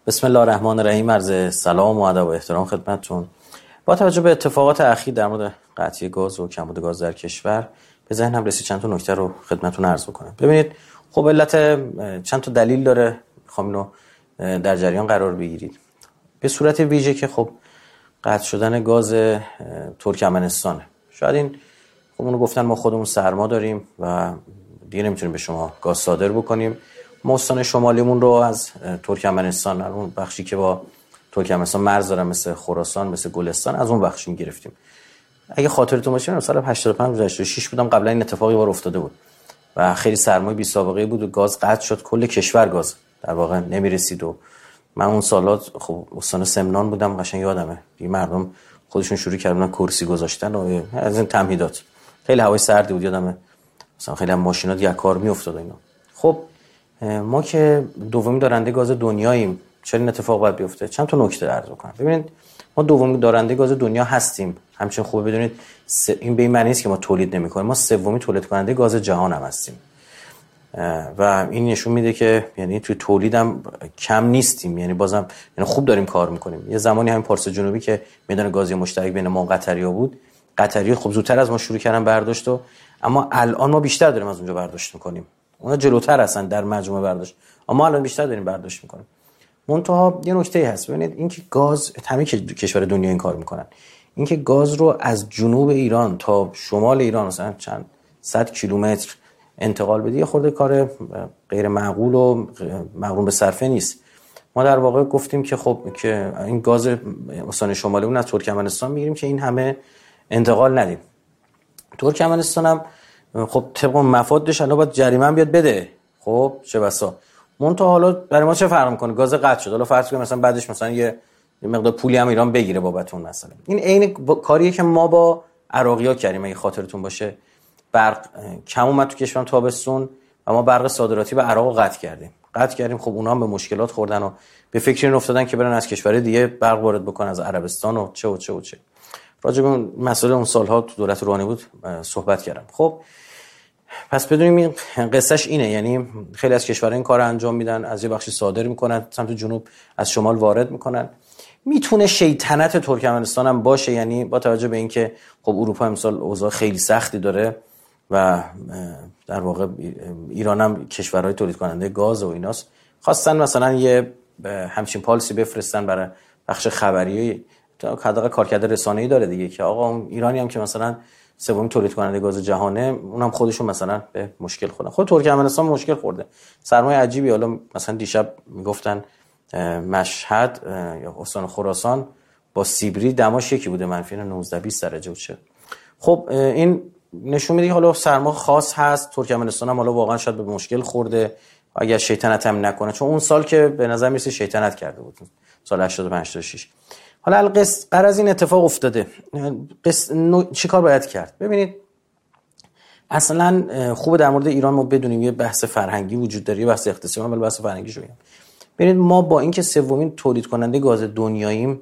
بسم الله الرحمن الرحیم. عرض سلام و ادب و احترام خدمتتون. با توجه به اتفاقات اخیر در مورد قطعی گاز و کمبود گاز در کشور به ذهنم رسید چند تا نکته رو خدمتتون عرض بکنم. ببینید خب علت چند تا دلیل داره، میخوام اینو در جریان قرار بگیرید. به صورت ویژه که خب قطع شدن گاز ترکمنستان، شاید این خب اونو گفتن ما خودمون سرما داریم و دیگه نمیتونیم به شما گاز صادر بکنیم. ما استان شمالیمون رو از ترکمنستان، اون بخشی که با ترکمنستان مرز داره، مثل خراسان، مثل گلستان، از اون بخش میگرفتیم. اگه خاطرتون باشه سال 85-86 بودم، قبلا این اتفاقی بار افتاده بود و خیلی سرمایه بی سابقه بود و گاز قطع شد، کل کشور گاز در واقع نمیرسید. و من اون سالات خب استان سمنان بودم، قشنگ یادمه دیگه مردم خودشون شروع کردن کرسی گذاشتن و از این تمهیدات. خیلی هوای سردی بود، یادمه مثلا خیلی هم ماشینات یک کار میافتاد اینا. خب ما که دومین دارنده گاز دنیاییم، چرا این اتفاق باید بیفته؟ چند تا نکته عرض کنم. ببینید ما دومین دارنده گاز دنیا هستیم، همچنین خوبه بدونید این به این معنی نیست که ما تولید نمی‌کنیم، ما سومین تولید کننده گاز جهان هم هستیم و این نشون میده که یعنی توی تولیدم کم نیستیم، یعنی بازم یعنی خوب داریم کار می‌کنیم. یه زمانی همین پارس جنوبی که میدان گازی مشترک بین ما و قطریا بود، قطری خب زودتر از ما شروع کردن برداشت، و اما الان ما بیشتر داریم از اونجا برداشت می‌کنیم. اونا جلوتر هستن در مجموعه برداشت، اما الان بیشتر داریم برداشت میکنیم. منتها یه نکته هست، ببینید اینکه گاز، همه کشور دنیا این کار میکنن، اینکه گاز رو از جنوب ایران تا شمال ایران مثلا چند صد کیلومتر انتقال بدی، یه خورده کار غیر معقول و مقرون به صرفه نیست. ما در واقع گفتیم که خب که این گاز استان شمالی اون از ترکمنستان میگیریم که این همه انتقال ندیم. ترکمنستان هم خب طبق مفادش الان باید جریمه هم بیاد بده. خب چه بسا منتها حالا برای ما چه فرق میکنه؟ گاز قطع شد، حالا فرض کنیم مثلا بعدش مثلا یه مقدار پولی هم ایران بگیره بابت اون مسئله. این عین کاریه که ما با عراقی‌ها کردیم. اگه خاطرتون باشه برق کم اومد تو کشور تابستون و ما برق صادراتی به عراق قطع کردیم. خب اونا هم به مشکلات خوردن و به فکر این افتادن که برن از کشور دیگه برق وارد بکنن، از عربستان و چه. راجع به مسئله اون سالها تو دولت روحانی بود صحبت کردم. خب پس بدونیم این قصهش اینه، یعنی خیلی از کشورها این کارو انجام میدن، از یه بخشی صادر میکنن سمت جنوب، از شمال وارد میکنن. میتونه شیطنت ترکمنستان هم باشه، یعنی با توجه به اینکه خب اروپا امسال اوضاع خیلی سختی داره و در واقع ایران هم کشورهای تولید کننده گاز و ایناست، خواستن مثلا یه همچین پالیسی بفرستن برای بخش خبری، حداقل کارکرد رسانه‌ای داره دیگه، که آقا ایرانی هم که مثلا سومین تولید کننده گاز جهانه، اونم خودشون مثلا به مشکل خوردن. خود ترکمنستان مشکل خورده، سرمایه عجیبی. حالا مثلا دیشب میگفتن مشهد یا استان خراسان با سیبری دماش یکی بوده، -19-20 درجه بود. خب این نشون میده حالا سرما خاص هست. ترکمنستان هم حالا واقعا شاید به مشکل خورده اگر شیطنت هم نکنه، چون اون سال که به نظر میرسه شیطنت کرده بود، سال 85-86. حالا قرار از این اتفاق افتاده، چی کار باید کرد؟ ببینید اصلا خوبه در مورد ایران ما بدونیم یه بحث فرهنگی وجود داره، یه بحث اقتصادی، ولی بحث فرهنگی شو بگم. ببینید ما با اینکه سومین تولید کننده گاز دنیاییم،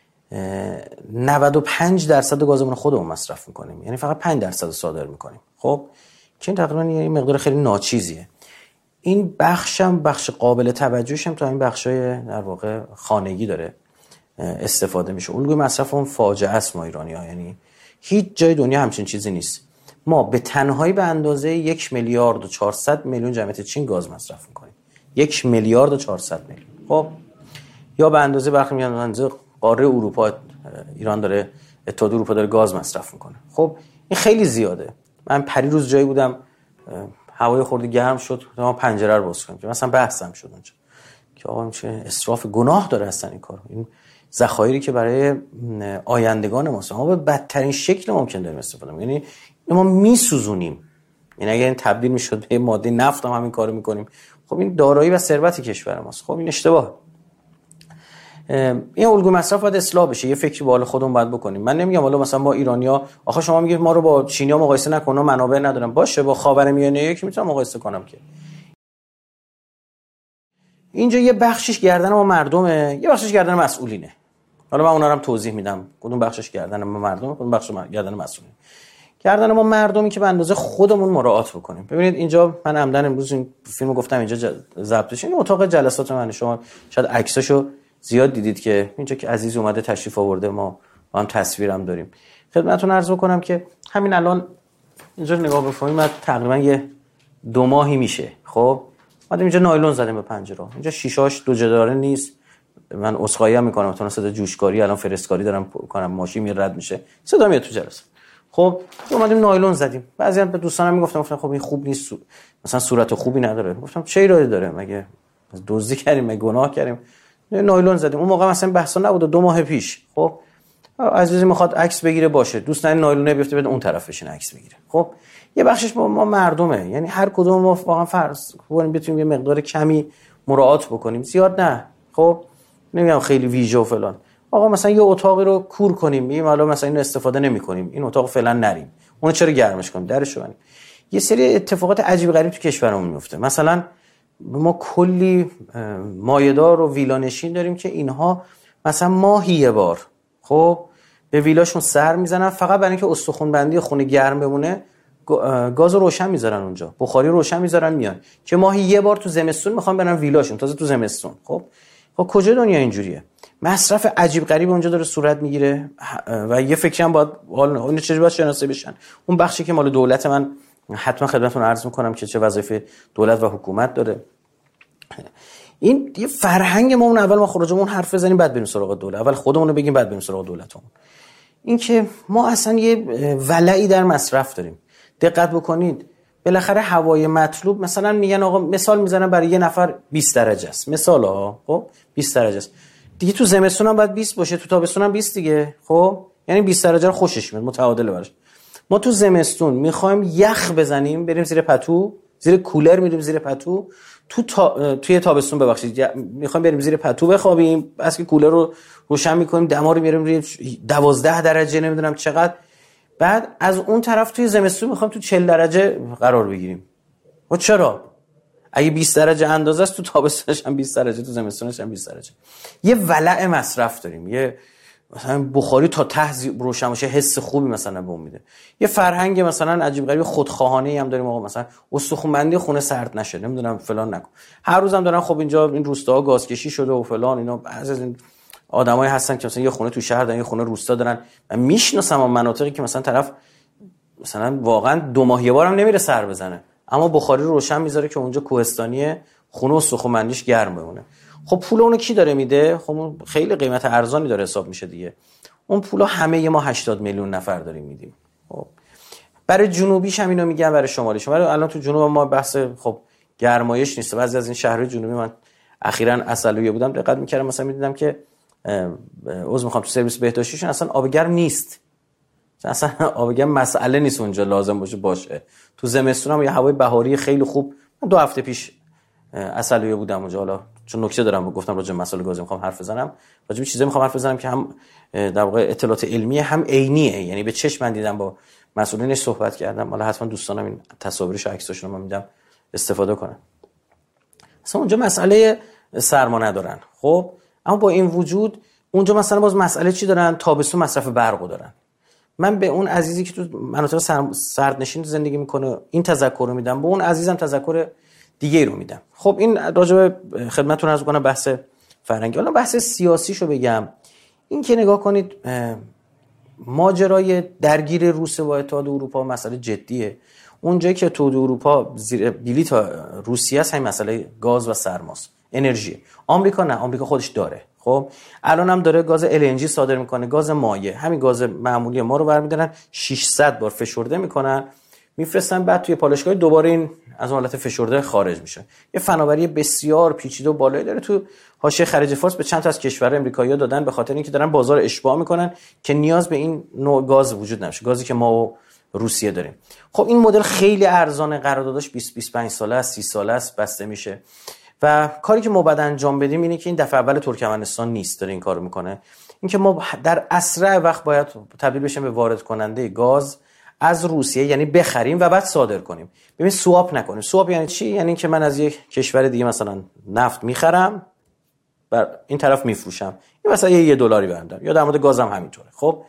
95% گازمون خودمون مصرف میکنیم، یعنی فقط 5% صادر میکنیم. خب که این تقریبا یه مقدار خیلی ناچیزیه. این بخشم بخش قابل توجهش هم تا این بخشای در واقع خانگی داره استفاده میشه. الگوی مصرف اون فاجعه است. ما ایرانی‌ها یعنی هیچ جای دنیا همچین چیزی نیست. ما به تنهایی به اندازه 1,400,000,000 جمعیت چین گاز مصرف میکنیم. 1,400,000,000. خب یا به اندازه برخی میگن اندازه قاره اروپا ایران داره، اتحاد اروپا داره گاز مصرف میکنه. خب این خیلی زیاده. من پریروز جایی بودم، هوای خورده گرم شد، ما پنجره رو باز کردیم، مثلا بحثم شد اونجا که آقا چه اسراف، گناه داره هستن این کار. این ذخایری که برای آیندگان ماست، ما به بدترین شکل ممکن داریم استفاده می‌کنیم، یعنی ما میسوزونیم. یعنی اگه این تبدیل میشد به ماده نفت هم همین کارو میکنیم. خب این دارایی و ثروت کشور ماست. خب این اشتباه. این الگوی مصرف باید اصلاح بشه. یه فکری بالا خودمون باید بکنیم. من نمیگم حالا مثلا با ایرانیا، آخه شما میگید ما رو با چینی‌ها مقایسه نکن، منابع ندارن. باشه با خاورمیانه یکی میتونم مقایسه کنم که اینجا یه بخشش گردن ما مردمه، یه بخشش گردن مسئولینه. حالا من اونا رو هم توضیح میدم، کدوم بخشش گردن ما مردمه، کدوم بخشش گردن مسئولینه. کردن ما مردمی که به اندازه خودمون مراعات بکنیم. ببینید اینجا من عمدن امروز این فیلمو گفتم اینجا ضبطش، این اتاق جلسات من، شما شاید عکساشو زیاد دیدید که اینجا که عزیز اومده تشریف آورده، ما با هم تصویرم داریم. خدمتتون عرض بکنم که همین الان اینجا نگاه بکنید، تقریبا یه 2 ماهی میشه. خب ما اینجا نایلون زدیم به پنجره، اینجا شیشاش دو جداره نیست. من عذرخواهی هم میکنم، مثلا صدا جوشکاری الان فرستکاری دارم کنم، ماشین میاد رد میشه، صدا میاد تو جلسه. خب اومدیم نایلون زدیم. بعضی به دوستانم میگفتم خب این خوب نیست، مثلا صورت خوبی نداره. گفتم چه ایرادی داره؟ مگه دزدی کردیم؟ مگه گناه کردیم؟ نایلون زدیم. اون موقع مثلا بحثا نبود، 2 ماه پیش. خب عزیزی میخواد عکس بگیره باشه، دوست نداره نایلونه بیفته بده اون طرف بشین عکس بگیره. خب یه بخشش ما مردمه، یعنی هر کدوم ما واقعا فرض کنیم بتونیم یه مقدار کمی مراعات بکنیم، زیاد نه. خب نمیگم خیلی ویژه و فلان. آقا مثلا یه اتاقی رو کور کنیم، میگیم حالا مثلا اینو استفاده نمی‌کنیم، این اتاق فعلا نریم، اون چرا گرمش کنیم، درشو ببندیم. یه سری اتفاقات عجیب غریب تو کشورمون میفته. مثلا ما کلی مایه‌دار و ویلانشین داریم که اینها مثلا ماهی یه بار خب به ویلاشون سر میزنن، فقط برای اینکه استخوان بندی خونه گرم بمونه گاز روشن میذارن اونجا، بخاری روشن میذارن میان، که ماهی یه بار تو زمستون میخوان برن ویلاشون، تازه تو زمستون. خب کجا دنیا اینجوریه؟ مصرف عجیب غریب اونجا داره صورت میگیره و یه فکری هم باید اون چجوری باید شناسایی بشن. اون بخشی که مال دولت، من حتما خدمتتون عرض میکنم که چه وظیفه دولت و حکومت داره. این یه فرهنگ ما، اون اول ما خروجمون حرف بزنیم بعد بریم سراغ دولت، اول خودمون رو بگیم بعد بریم سراغ دولتمون. این که ما اصلا یه ولعی در مصرف داریم. دقت بکنید بالاخره هوای مطلوب، مثلا میگن آقا مثال میزنن برای یه نفر 20 درجه است، مثال ها، خب 20 درجه است دیگه، تو زمستون هم باید 20 باشه، تو تابستون هم 20 دیگه. خب یعنی 20 درجه رو خوشش میاد، متعادله براش. ما تو زمستون میخوایم یخ بزنیم، بریم زیر پتو، زیر کولر میریم زیر پتو، توی تابستون ببخشید میخوایم بریم زیر پتو بخوابیم، بس که کولر رو روشن میکنیم، دما رو میاریم 12 درجه نمیدونم چقدر، بعد از اون طرف توی زمستون میخوایم تو 40 درجه قرار بگیریم. و چرا؟ اگه 20 درجه اندازه است، تو تابستونش هم 20 درجه، تو زمستونش هم 20 درجه. یه ولع مصرف داریم، یه مثلا بخاری تا ته روشن باشه حس خوبی مثلا به اون میده. یه فرهنگ مثلا عجیب غریب خودخواهانه‌ای هم داریم، آقا مثلا استخوان‌بندی خونه سرد نشه، نمیدونم فلان نکن. هر روزم دارن خب اینجا این روستاها گازکشی شده و فلان، اینا بعضی از این آدمایی هستن که مثلا یه خونه تو شهر دارن، یه خونه روستا دارن. من میشناسم مناطقی که مثلا طرف مثلا واقعا 2 ماه یه بارم نمیره سر بزنه، اما بخاری رو روشن میذاره که اونجا کوهستانیه، خونه استخوان‌بندیش گرم بمونه. خب پول اونو کی داره میده؟ خب خیلی قیمت ارزانی داره حساب میشه دیگه. اون پولا همه ما 80 میلیون نفر داریم میدیم. خب برای جنوبیش هم اینو میگم، برای شمالیش. ولی الان تو جنوب ما بحث خب گرمایش نیست. بعضی از این شهرهای جنوبی من اخیراً عسلویه بودم، دقت میکردم مثلا میدیدم که میخوام تو سرویس بهداشتیشون اصلا آب گرم نیست. اصلا آب گرم مسئله نیست اونجا، لازم باشه. تو زمستون هم یه هوای بهاری خیلی خوب. من 2 هفته پیش عسلویه بودم اونجا، حالا چون نکته دارم گفتم راجع به مسائل گاز میخوام حرف بزنم، راجع به چیزایی میخوام حرف بزنم که هم در واقع اطلاعات علمیه هم عینیه، یعنی به چشم من دیدم، با مسئولینش صحبت کردم. حالا حتما دوستانم این تصاویرش و عکساشون رو من میدم استفاده کنن. اصلا اونجا مسئله سرما ندارن. خب اما با این وجود اونجا مثلا باز مسئله چی دارن؟ تابستون مصرف برق دارن. من به اون عزیزی که تو مناطق سردنشین زندگی میکنه این تذکر رو میدم، به اون عزیزم تذکر دیگه رو میدم. خب این راجع به خدمتتون عرض کنم بحث فرهنگی. حالا بحث سیاسیشو بگم. این که نگاه کنید ماجرای درگیر روسیه با اتحاد اروپا مسئله جدیه. اونجایی که اتحاد اروپا زیر بلیط روسیه است، همین مسئله گاز و سرماست، انرژی. آمریکا نه، آمریکا خودش داره. خب الان هم داره گاز LNG صادر میکنه، گاز مایع. همین گاز معمولی ما رو برمی‌دارن 600 بار فشرده میکنن میفرستن، بعد توی پالایشگاه دوباره این از اون حالت فشرده خارج میشه. یه فناوری بسیار پیچیده و بالایی داره. تو حاشیه خلیج فارس به چند تا از کشورهای آمریکایی‌ها دادن به خاطر اینکه دارن بازار اشباع میکنن که نیاز به این نوع گاز وجود نشه، گازی که ما و روسیه داریم. خب این مدل خیلی ارزانه، قراردادش 20-25 ساله است، 30 ساله است بسته میشه. و کاری که ما بعد انجام بدیم اینه که این دفعه اول ترکمنستان نیست داره این کارو میکنه، اینکه ما در اسرع وقت باید تبدیل بشیم به وارد کننده گاز از روسیه، یعنی بخریم و بعد صادر کنیم. ببین سواب نکنیم. سواب یعنی چی؟ یعنی اینکه من از یک کشور دیگه مثلا نفت میخرم و این طرف میفروشم، این مثلا $1 برمی‌دارم، یا در مورد گازم همینطوره. خب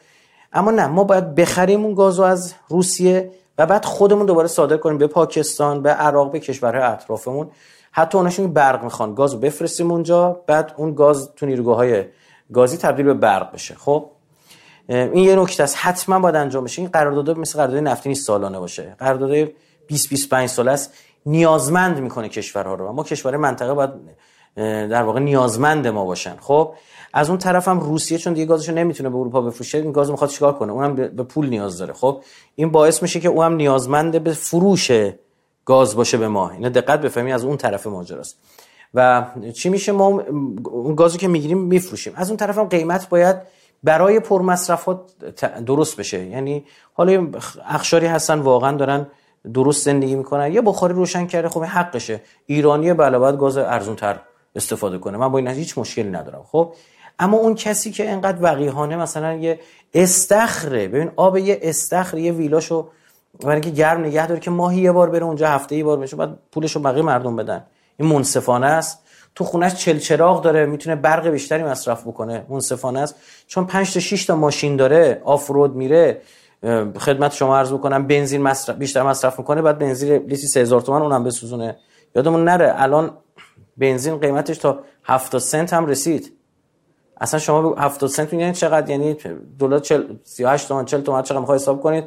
اما نه، ما باید بخریم اون گازو از روسیه و بعد خودمون دوباره صادر کنیم به پاکستان، به عراق، به کشورهای اطرافمون. حتی اوناشون برق میخوان گازو بفرستیم اونجا، بعد اون گاز تو نیروگاه‌های گازی تبدیل به برق بشه. خب این یه نکته است، حتما باید انجام بشه. این قرارداد مثل قرارداد نفتی نیست سالانه باشه، قرارداد 20-25 ساله است، نیازمند میکنه کشورها رو و ما کشورهای منطقه باید در واقع نیازمند ما باشن. خب از اون طرف هم روسیه چون دیگه گازشو نمیتونه به اروپا بفروشه، این گازو میخواد چیکار کنه؟ اونم به پول نیاز داره. خب این باعث میشه که اونم نیازمند به فروش گاز باشه به ما. اینا دقت بفهمید، از اون طرف ماجراست. و چی میشه؟ ما اون گازو که میگیریم میفروشیم، از اون طرف هم قیمت باید برای پرمصرفات درست بشه. یعنی حالا اقشاری هستن واقعا دارن درست زندگی میکنن، یه بخاری روشن کرده، خب حقشه، ایرانیه، بله باید گاز ارزان‌تر استفاده کنه، من با این هیچ مشکلی ندارم. خب اما اون کسی که انقدر وقیحانه مثلا یه استخره، ببین آب یه استخر یه ویلاشو برای اینکه گرم نگه داره که ماهی یه بار بره اونجا، هفته یه بار بشه، بعد پولشو بقیه مردم بدن، این منصفانه است؟ تو خونش چراغ داره، میتونه برق بیشتری مصرف بکنه، منصفانه است؟ چون 5 تا 6 تا ماشین داره، آفرود میره، خدمت شما عرض بکنم بنزین بیشتر مصرف میکنه، بعد بنزین لیتری 3000 تومان اونم بسوزونه. یادمون نره الان بنزین قیمتش تا 70 سنت هم رسید. اصلا شما 70 سنت یعنی چقدر؟ یعنی دلار 38 تومان 40 تومان چقدر میخوای حساب کنید؟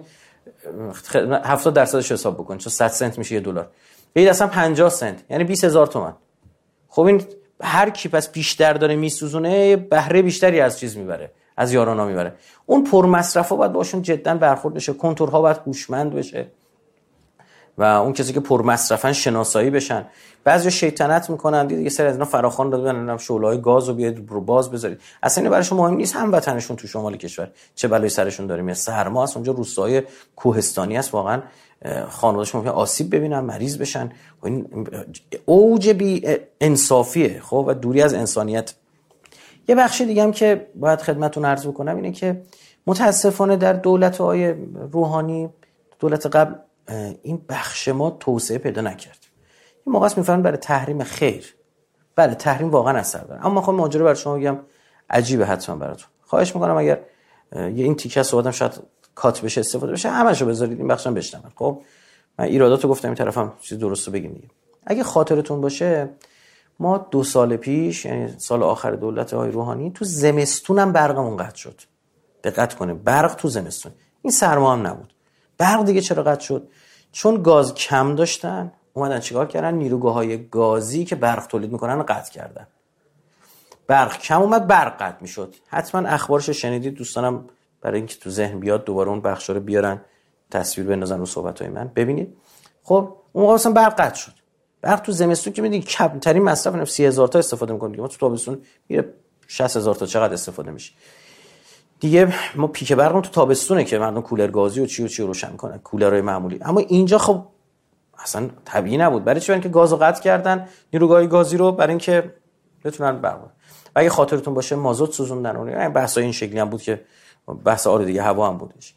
70% حساب بکنید، چون 100 سنت میشه $1. بگید اصلا 50 سنت یعنی 20000 تومان. خب این هر کی پس بیشتر داره میسوزونه، بهره بیشتری از چیز میبره، از یارانا میبره. اون پرمصرفا باید باشون جدا برخورد بشه، کنترل‌ها باید هوشمند بشه و اون کسی که پرمصرفن شناسایی بشن. بعضیا شیطنت میکنن دیگه، سر از اینا فراخوان دادن، شعله‌های گازو بیاد رو باز بذارید. اصلا این براشون مهم نیست، هموطنشون تو شمال کشور چه بلایی سرشون داره میاد، سرما است اونجا، روستاهای کوهستانی است، واقعا خانواده‌شون ممکنه آسیب ببینن، مریض بشن. این اوج بی انصافیه خب و دوری از انسانیت. یه بخش دیگه هم که باید خدمتتون عرض بکنم اینه که متاسفانه در دولت‌های روحانی، دولت قبل، این بخش ما توسعه پیدا نکرد. این موقع است میفهمن برای تحریم خیر، بله تحریم واقعا اثر داره، اما میخوام ماجرا برای شما بگم عجیبه حتما براتون. خواهش میکنم اگر یه این تیکه صحبتم شاید کات بشه، استفاده بشه، همه‌شو بذارید، این بخشم بشنوید. خب من ایراداتو گفتم، این طرفم چیز درستو بگیم دیگه. اگه خاطرتون باشه ما 2 سال پیش، یعنی سال آخر دولت آقای روحانی، تو زمستونم برقمون قطع شد. دقت کنید، برق تو زمستون، این سرما هم نبود. برق دیگه چرا قطع شد؟ چون گاز کم داشتن، اومدن چیکار کردن؟ نیروگاه‌های گازی که برق تولید میکنن قطع کردن. برق کم اومد، برق قطع میشد. حتما اخبارش شنیدید دوستانم، برای اینکه تو ذهن بیاد دوباره اون بخشا رو بیارن تصویر بندازن رو صحبت‌های من ببینید. خب اون موقع اصلا برق قطع شد. برق تو زمستون که میدونید کمترین مصرف 30000 تا استفاده می‌کنیم، ما تو تابستون میره 60000 تا چقدر استفاده میشه. دیگه ما پیک برقمون تو تابستونه که مردم کولر گازی و چی روشن می‌کنن، کولرهای معمولی. اما اینجا خب اصلا طبیعی نبود. برای چی؟ برای اینکه گازو قطع کردن، نیروگاه گازی رو، برای اینکه بتونن برق. و اگه خاطرتون باشه مازوت سوزوندن، اون بحثای این شکلی هم بود که بحث دیگه هوا هم بودش.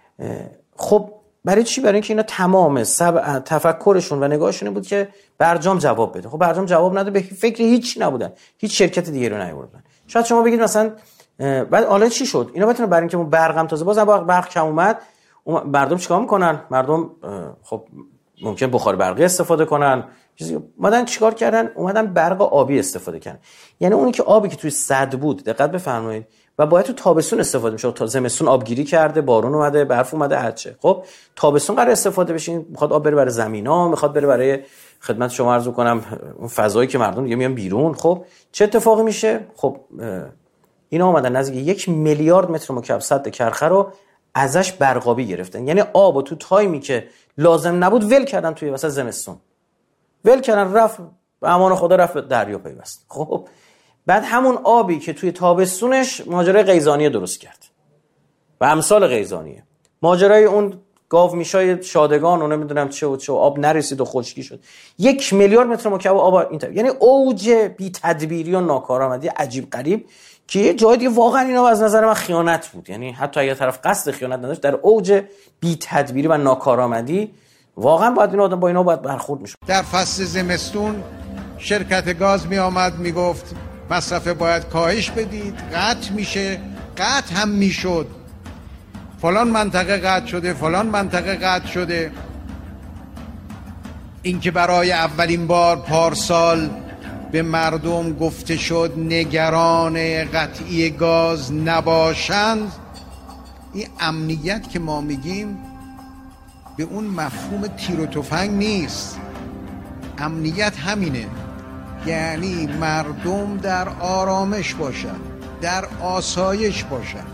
خب برای چی؟ برای اینکه اینا تمام تفکرشون و نگاهشون بود که برجام جواب بده. خب برجام جواب نده، به فکر هیچ نبودن، هیچ شرکت دیگه رو نیاوردن. شاید شما بگید مثلا بعد حالا چی شد؟ اینا بتونه برای اینکه برقم تازه بازم برق کم اومد، مردم چیکار میکنن؟ مردم خب ممکن بخار برقی استفاده کنن، اومدن چیکار کردن؟ اومدن برق آبی استفاده کردن. یعنی اونی که آبی که توی سد بود، دقت بفرمایید، و باید تو تابستون استفاده میشه، تا زمستون آبگیری کرده، بارون اومده، برف اومده، هرچه. خب تابستون قرار استفاده بشین، میخواد آب بره برای زمینا، میخواد بره برای خدمت شما عرض کنم اون فضایی که مردم دیگه میان بیرون. خب چه اتفاقی میشه؟ خب اینا اومدن نزدیک 1 میلیارد متر مکعب سد کرخه رو ازش برقابی گرفتن. یعنی آبو تو تایمی که لازم نبود ول کردن، توی وسط زمستون ول کردن، رفت به امان خدا، رفت دریا پیوست. خب بعد همون آبی که توی تابستونش ماجرای قیزانی درست کرد و امثال قیزانیه، ماجرای اون گاو میشای شادگان و نمیدونم چه و چه، آب نرسید و خشکی شد. 1 میلیارد متر مکعب آب این یعنی اوج بی تدبیری و ناکارآمدی عجیب غریب که یه جای دیگه واقعا اینا از نظر من خیانت بود. یعنی حتی اگه طرف قصد خیانت نداشت، در اوج بی تدبیری و ناکارآمدی واقعا باید این آدم با اینا باید برخورد میشد. در فصل زمستون شرکت گاز می آمد می گفت مصرف باید کاهش بدید، قطع میشه، قطع هم میشد. فلان منطقه قطع شده، فلان منطقه قطع شده. اینکه برای اولین بار پارسال به مردم گفته شد نگران قطعی گاز نباشند، این امنیت که ما میگیم به اون مفهوم تیر و تفنگ نیست. امنیت همینه، یعنی مردم در آرامش باشن، در آسایش باشن.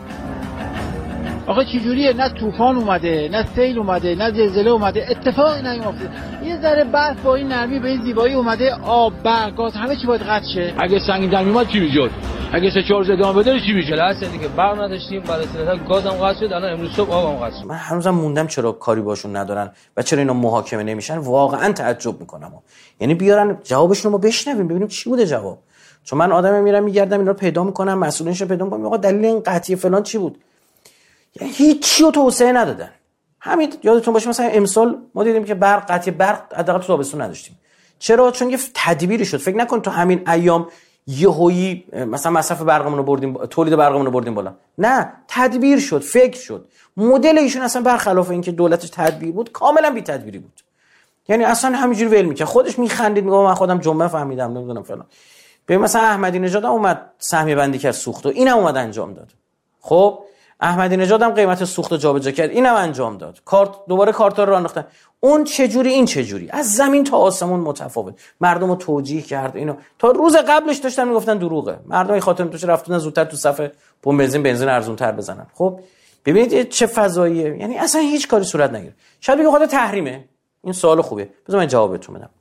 آخه چجوریه؟ نه طوفان اومده، نه سیل اومده، نه زلزله اومده، اتفاقی نیفتاده. یه ذره برف با این نرمی به این زیبایی اومده، آب، برق، گاز، همه چی باید قطع شه. اگه سنگین در میومد چی میشد؟ اگه 3-4 روز ادامه بده چی میشه؟ لحظه دیگه برق نداشتیم، بعد از گازم قطع شد، الان امروز صبح آبم قطع شد. من هنوزم موندم چرا کاری باشون ندارن و چرا اینا محاکمه نمیشن. واقعا تعجب میکنم. یعنی بیارن جوابشون رو ما بشنویم، ببینیم چی بوده جواب. چون من آدم میرم میگردم اینا رو پیدا میکنم، مسئولینش رو پیدا میکنم، آقا دلیل این قطعی فلان چی بود؟ یعنی هیچی رو توسعه ندادن. همین یادتون باشه مثلا امسال ما دیدیم که قطعی برق حداقل تو تابستون نداشتیم. چرا؟ چون یه تدبیری شد. فکر نکن تو همین ایام یهویی مثلا مصرف برقمون رو بردیم، تولید برقمون رو بردیم بالا. نه، تدبیر شد، فکر شد. مدل ایشون اصلا برخلاف اینکه دولتش تدبیر بود، کاملا بی تدبیری بود. یعنی اصلا همینجوری ول میکرد، خودش میخندید، میگه من خودم جمعه فهمیدم نمیدونم فلان. ببین مثلا احمدی نژاد اومد سهمیه بندی کرد سوخت و اینم اومد انجام داد. خب احمدی نژاد هم قیمت سوخت رو جابجا کرد، اینم انجام داد. دوباره کارتا رو انداختن. اون چه جوری این چه جوری، از زمین تا آسمون متفاوت. مردم رو توجیه کرد. اینو تا روز قبلش داشتن میگفتن دروغه. مردم این خاطر توش رفتن زودتر تو صف پمپ بنزین ارزان‌تر بزنن. خب ببینید چه فضاییه. یعنی اصلا هیچ کاری صورت نگیره. شاید بگه خود تحریمه. این سوال خوبه. بذار من جوابتون بدم.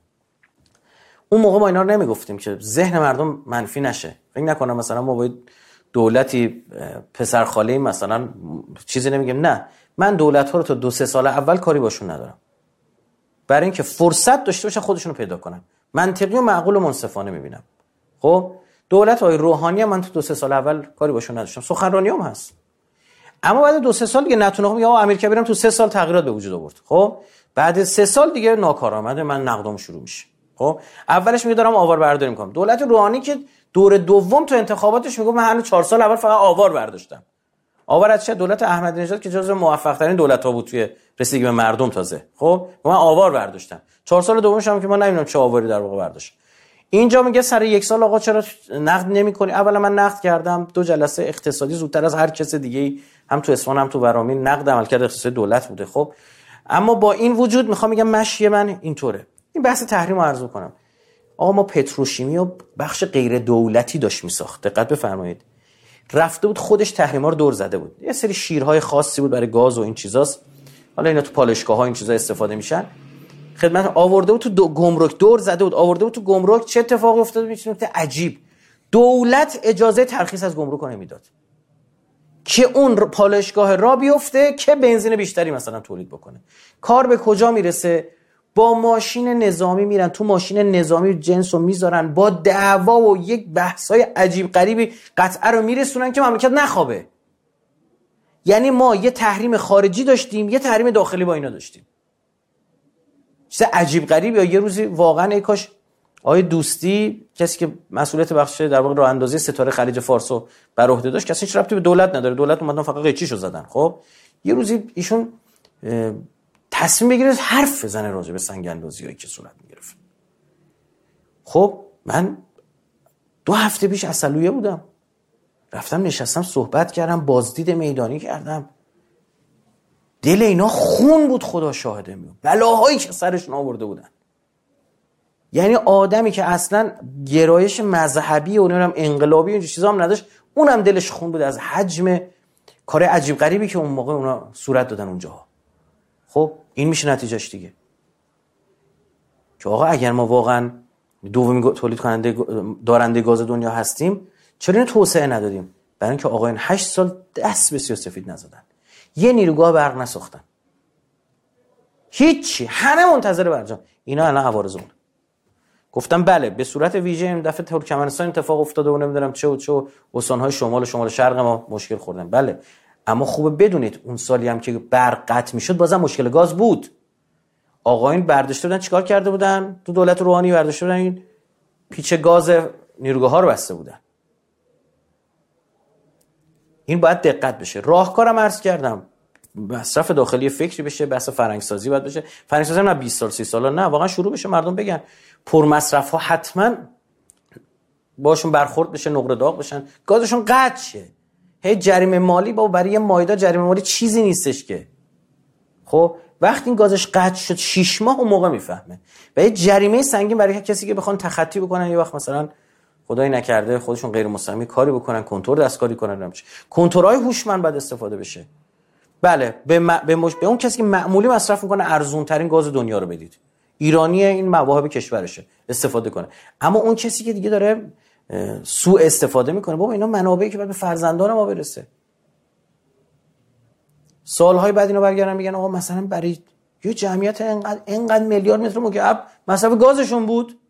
اون موقع ما اینا رو نمیگفتیم که ذهن مردم منفی نشه. فکر نکنم مثلا ما باید دولتی پسرخاله مثلا چیزی نمیگیم. نه، من دولت ها رو تا 2-3 سال اول کاری باشون ندارم، برای اینکه فرصت داشته باشن خودشونو پیدا کنن. منطقی و معقول و منصفانه میبینم. خب دولت های روحانی هم من تا 2-3 سال اول کاری باشون نداشتم، سخنرانی هم هست. اما بعد 2-3 سال دیگه نتونه میگه آقا امیرکبیرم تو 3 سال تغییرات به وجود آورد. خب بعد 3 سال دیگه ناکارآمده، من نقدم شروع میشه. خب اولش میگه دارم آوار برداری میکنم. دولت روحانی که دور دوم تو انتخاباتش میگه من هنوز 4 سال اول فقط آوار برداشتم. آوار از چه؟ دولت احمدی نژاد که جزو موفق ترین دولت ها بود توی رسیدگی به مردم. تازه خب من آوار برداشتم. 4 سال دومش هم که ما نمیدونم چه آواری در واقع برداشت. اینجا میگه سر 1 سال آقا چرا نقد نمی‌کنی؟ اولا من نقد کردم 2 جلسه اقتصادی زودتر از هر کس دیگه‌ای، هم تو اصفهان هم تو ورامین نقد عملکرد اقتصادی دولت بوده. خب اما با این وجود میخوام میگم مشی من اینطوره. این بحث تحریم رو عرض کنم. آقا ما پتروشیمی و بخش غیر دولتی داشت میساخت. دقت بفرمایید. رفته بود خودش تحریما رو دور زده بود. یه سری شیرهای خاصی بود برای گاز و این چیزاست. حالا اینا تو پالایشگاه‌ها این چیزا استفاده میشن. خدمت آورده بود تو گمرک، دور زده بود، آورده بود تو گمرک. چه اتفاقی افتاد؟ میشه نکته عجیب. دولت اجازه ترخیص از گمرک رو نمیداد که اون پالایشگاه را بیفته که بنزین بیشتری مثلا تولید بکنه. کار به کجا میرسه؟ با ماشین نظامی میرن تو ماشین نظامی جنس رو میذارن، با دعوا و یک بحث‌های عجیب غریبی قطعه رو میرسونن که مملکت نخوابه. یعنی ما یه تحریم خارجی داشتیم، یه تحریم داخلی با اینا داشتیم. چیز عجیب غریب. یا یه روزی واقعا ای کاش آقای دوستی، کسی که مسئولیت بخش در واقع راه اندازی ستاره خلیج فارس رو بر عهده داشت، کسی هیچ ربطی به دولت نداره، دولت اومدن فقط قیچیشو زدن. خب یه روزی ایشون تصمیم بگیره حرف بزنه راجع به سنگ اندازیایی که صورت میگرفت. خب من 2 هفته پیش عسلویه بودم، رفتم نشستم صحبت کردم، بازدید میدانی کردم. دل اینا خون بود، خدا شاهده. بلاهایی که سرشون آورده بودن. یعنی آدمی که اصلا گرایش مذهبی و نمیدونم انقلابی این چیزا هم نداشت، اونم دلش خون بود از حجم کار عجیب غریبی که اون موقع اونا صورت دادن اونجاها. خب این میشه نتیجهش دیگه، که آقا اگر ما واقعا دومین تولید کننده دارنده گاز دنیا هستیم، چرا اینو توسعه ندادیم؟ برای اینکه آقایان 8 سال دست به سیاه‌سفید نزدن، یه نیروگاه برق نساختن، هیچی، همه منتظر برجام. اینا الان عوارض. گفتم بله به صورت ویژه این دفعه ترکمنستان اتفاق افتاده و نمیدونم چه و چه و استان‌های شمال و شمال شرق ما مشکل خوردن. بله، اما خوبه بدونید اون سالی هم که برق قطع میشد بازم مشکل گاز بود. آقایون برداشته بودن چیکار کرده بودن؟ تو دولت روحانی برداشته بودن این پیچ گاز نیروگاه‌ها رو بسته بودن. این باید دقت بشه. راهکارم عرض کردم، مصرف داخلی فکری بشه، بحث فرهنگ سازی باید بشه. فرهنگ سازی نه 20 سال 30 سال نه، واقعا شروع بشه، مردم بگن پر مصرف ها حتما باشون برخورد بشه، نقره داغ بشن، گازشون قطع شه. هی جریمه مالی برای مایدار جریمه مالی چیزی نیستش که. خب وقتی این گازش قطع شد 6 ماه اون موقع میفهمه. و یه جریمه سنگین برای کسی که بخوان تخطی بکنن، یه وقت مثلا خدای نکرده خودشون غیر مستقیم کاری بکنن، کنترل دستکاری کنن، نمیشه. کنترل‌های هوشمند باید استفاده بشه. بله به اون کسی که معمولی مصرف میکنه ارزون ترین گاز دنیا رو بدید. ایرانی این مواهب کشورشه استفاده کنه. اما اون کسی که دیگه داره سوء استفاده میکنه، بابا اینا منابعی که باید به فرزندان ما برسه. سالهای بعد اینا برگردن میگن آقا مثلا برای یه جمعیت اینقدر میلیارد متر مکعب مصرف گازشون بود.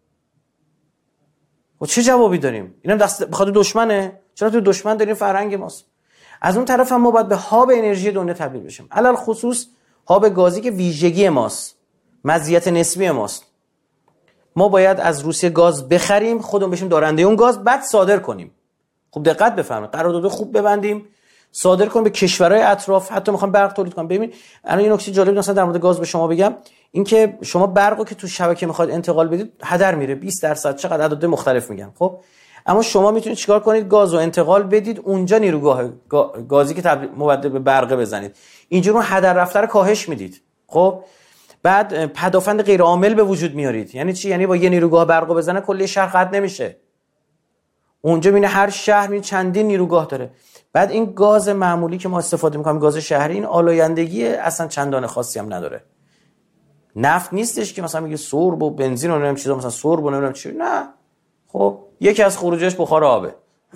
و چه جوابی داریم؟ اینا دست بخاطر دشمنه؟ چرا تو دشمن داریم فرهنگ ماست؟ از اون طرف هم ما باید به هاب انرژی دنیا تبدیل بشیم. علل خصوص هاب گازی که ویژگی ماست، مزیت نسبی ماست. ما باید از روسیه گاز بخریم، خودمون بشیم دارنده اون گاز، بعد صادر کنیم. خوب دقت بفرمایید، قرارداد خوب ببندیم، صادر کنیم به کشورهای اطراف. حتی میخوام برق تولید کنم. ببین الان این نکته جالب مثلا در مورد گاز به شما بگم، اینکه شما برقو که تو شبکه میخواد انتقال بدید هدر میره 20%، چقدر عدد مختلف میگن. خب اما شما میتونید چیکار کنید؟ گازو انتقال بدید اونجا، نیروگاه گازی که مبدل به برقه بزنید، اینجوری اون هدر رفته رو کاهش میدید. خب بعد پدافند غیر عامل به وجود میارید. یعنی چی؟ یعنی با یه نیروگاه برقو بزنه کلی شهر قطع نمیشه. اونجا ببین هر شهر چندین نیروگاه داره. بعد این گاز معمولی که ما استفاده میکنیم، گاز شهری، این آلایندگی اصلا چندان خاصی هم نداره. نفت نیستش که مثلا میگه سرب و بنزین و نمیدونم چیزا، مثلا سرب و نمیدونم چی. نه خب یکی از خروجش بخار آبه.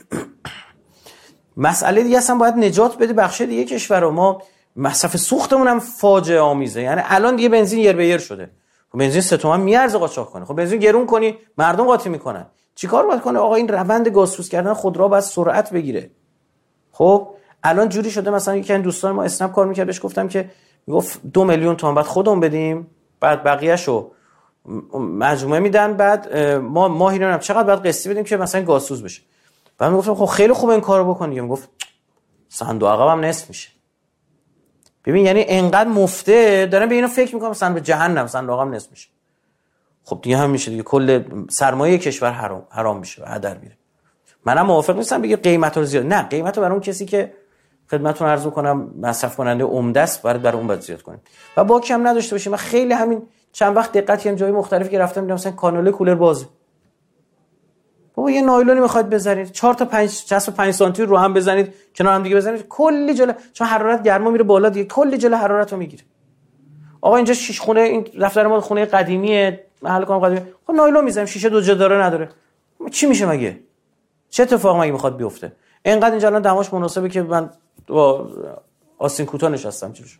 مسئله دیگه اصلا باید نجات بده بخش دیگه کشور رو. ما مصرف سوختمون هم فاجعه آمیزه. یعنی الان دیگه بنزین یر به یر شده. خب بنزین 3 تومن میارزه قاچاق کنه. خب بنزین گرون کنی مردم قاطی میکنن. چیکار باید کنه آقا؟ این روند گازسوز کردن خودرو باید سرعت بگیره. خب الان جوری شده مثلا یکی از دوستان ما اسنپ کار میکرد، بهش گفتم که میگفت 2 میلیون تومان بعد خودمون بدیم، بعد بقیه‌شو مجموعه میدن، بعد ما ماهی نمیدونم چقدر بعد قسطی بدیم که مثلا گازسوز بشه. بعد میگفتم خب خیلی خوبه این کارو بکنی. میگفت صندوق عقبم نصف میشه. ببین یعنی انقدر مفته دارن به اینا فکر میکنم مثلا به جهنم صندوق عقبم نصف میشه. خب دیگه هم میشه دیگه، کل سرمایه کشور حرام میشه و هدر میره. منم موافق نیستم بگه قیمت رو زیاد. نه، قیمت رو برای اون کسی که خدمتتون عرض کنم مصرف کننده عمده است برای اون باید زیاد کنیم و باکی هم نداشته باشیم. من خیلی همین چند وقت دقت کردم جای مختلفی که رفتم دیدم مثلا کانال کولر بازه. بابا یه نایلونی میخواد بزنید 4 تا 5 سانتی رو هم بزنید کنار هم دیگه بزنید، کلی جلو، چون حرارت گرما میره بالا دیگه، کلی جلو حرارت رو میگیره. آقا اینجا شیش خونه، این دفتر ما خونه قدیمیه، محل کارم قدیمیه، خب نایلون میزنیم، شیشه دو جداره نداره، چی میشه مگه؟ چه اتفاقی مگه میخواد بیفته؟ اینقدر اینجا الان دماش مناسبه که من با آستین کوتاه نشستم. چیش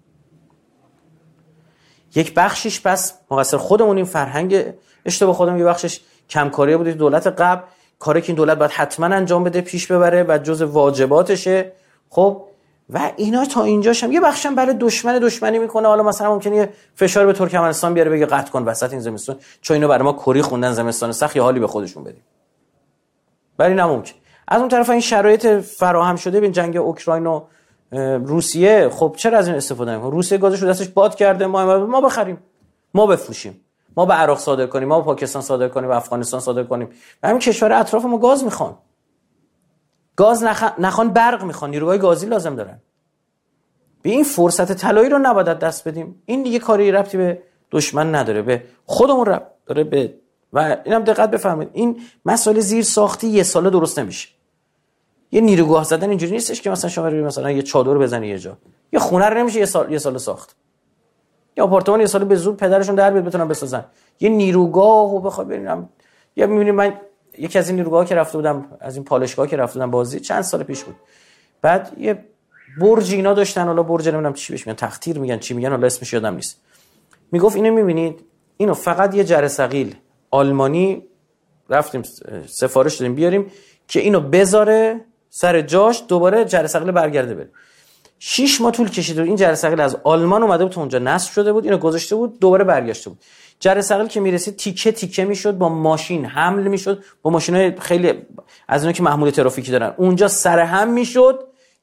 یک بخشش پس مقصر خودمون، این فرهنگ اشتباه خودمون، یه بخشش کمکاری بوده دولت قبل، کاری که این دولت باید حتما انجام بده، پیش ببره و جز واجباتشه. خب و اینا تا اینجاش هم یه بخشم برای دشمنی میکنه. حالا مثلا ممکنه یه فشار به ترکمنستان بیاره بگه قطع کن وسط این زمستون، چون اینا برای ما کری خوندن زمستان سخت، یه حالی به خودشون بدیم. ولی نممکن. از اون طرف این شرایط فراهم شده به جنگ اوکراین و روسیه، خب چرا از این استفاده نمی‌کنه؟ روسیه گازش رو دستش باد کرده، ما بخریم، ما بفروشیم، ما به عراق صادر کنیم، ما به پاکستان صادر کنیم، به افغانستان صادر کنیم. همین کشور اطراف ما گاز میخوان، گاز نخوان برق میخوان، نیروهای گازی لازم دارن. به این فرصت طلایی رو نباید دست بدیم. این دیگه کاری ربطی به دشمن نداره، به خودمون ربط داره. به و اینم دقت بفرمایید، این مسئله زیر ساختی یه ساله درست نمیشه. یه نیروگاه زدن اینجوری نیستش که مثلا شما مثلا یه چادر بزنی یه جا، یه خونه رو نمیشه یه سال ساخت، یا آپارتمان یه سال به زور پدرشون در بیاد بتونن بسازن. یه نیروگاهو بخواد ببینم، یا میبینید من یکی از این نیروگاه‌ها که رفته بودم، از این پالایشگاه که رفته بودم بازی چند سال پیش بود، بعد یه برج اینا داشتن، حالا برج نمیدونم چی بهش میگن، تختیر میگن چی میگن، حالا اسمش یادم نیست. میگفت اینو میبینید، اینو فقط یه جرثقیل آلمانی رفتیم سفارش دادیم بیاریم که اینو بذاره سر جاش، دوباره جرثقیل برگرده بره. 6 ماه طول کشید. این جرثقیل از آلمان اومده بود، اونجا نصب شده بود، اینو گذاشته بود، دوباره برگشته بود. جرثقیل که میرسید تیکه تیکه میشد، با ماشین حمل میشد، با ماشینای خیلی از اونایی که محمول ترافیکی دارن، اونجا سر هم میشد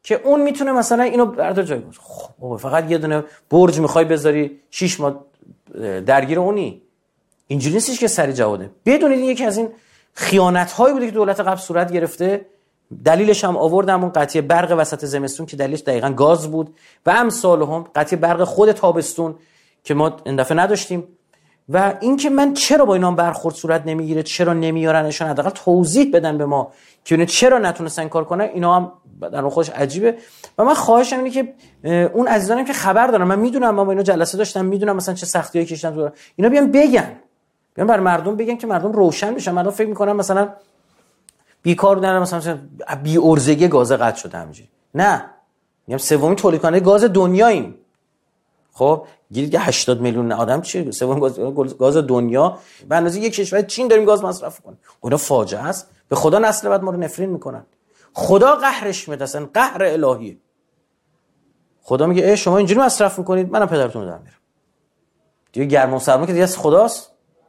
که اون میتونه مثلا اینو بردار جای گذاره. خب فقط یه دونه برج میخوای بذاری 6 ماه درگیر اونی. اینجوری نیستش که سری جواده. بدونید این یکی از این خیانت‌هایی بوده که دولت قبل صورت گرفته. دلیلش هم آوردم اون قطعی برق وسط زمستون که دلیلش دقیقاً گاز بود و امثالهم، قطعی برق خود تابستون که ما این دفعه نداشتیم. و اینکه من چرا با اینا برخورد صورت نمیگیره، چرا نمیارنشون، حداقل توضیح بدن به ما که اینا چرا نتونستن کار کنن. اینا هم در اون خودش عجیبه. و من خواهشم اینه که اون عزیزانم که خبر دارن، من میدونم، ما با اینا جلسه داشتم، میدونم مثلا چه سختیایی کشیدن، اینا بیان بگن، بیان بر مردم بگن که مردم روشن بشن. مردم فکر میکنن مثلا بیکار بودن، مثلا بی ارزگی گاز قطع شده همینجوری. نه، میگم سومین تولید کننده گاز دنیاییم. خب گیرید که 80 میلیون آدم چیه؟ سوم گاز دنیا به اندازه یک کشور چین داریم گاز مصرف کنیم. اونا فاجعه است. به خدا نسل بعد ما رو نفرین میکنن. خدا قهرش میده، اصلا قهر الهیه. خدا میگه شما اینجوری مصرف میکنید، منم پدرتون رو در میارم. دیگه گرم و سرما که دیگه از خداست.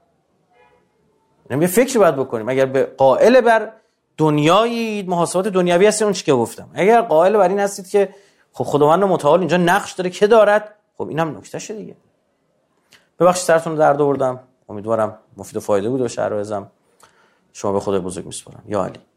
یه فکری باید بکنیم. اگر به قائل بر دنیایی محاسبات دنیوی هستید، اون چی که گفتم، اگر قائل بر این هستید که خب خداوند متعال اینجا نقش داره که دارد، خب اینم نکتهشه دیگه. ببخشید سرتون رو درد آوردم. امیدوارم مفید و فایده بود و شهر و ازم. شما به خدای بزرگ میسپارم. یا علی.